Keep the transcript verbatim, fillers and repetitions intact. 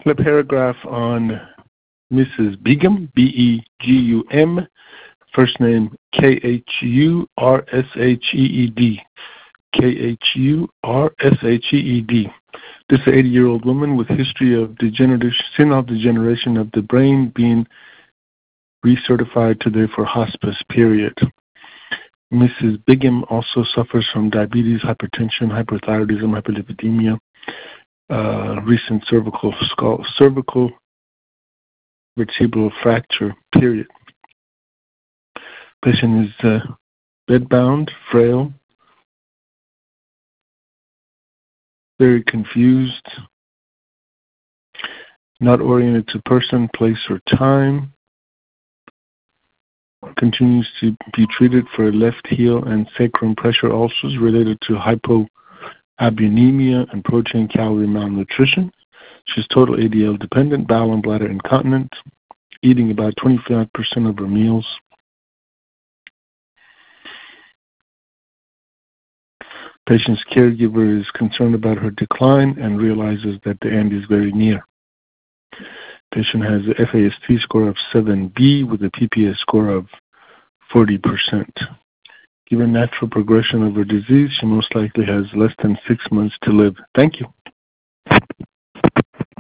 The paragraph on Missus Begum, B E G U M, first name K H U R S H E E D. K H U R S H E E D. This is an eighty-year-old woman with history of degenerative, senile degeneration of the brain, being recertified today for hospice, period. Missus Bigham also suffers from diabetes, hypertension, hyperthyroidism, hyperlipidemia, uh, recent cervical skull, cervical vertebral fracture, period. Patient is uh, bedbound, frail, very confused, not oriented to person, place, or time. Continues to be treated for left heel and sacrum pressure ulcers related to hypoalbuminemia and protein calorie malnutrition. She's total A D L dependent, bowel and bladder incontinent, eating about twenty-five percent of her meals. Patient's caregiver is concerned about her decline and realizes that the end is very near. Patient has an F A S T score of seven B with a P P S score of forty percent. Given natural progression of her disease, she most likely has less than six months to live. Thank you.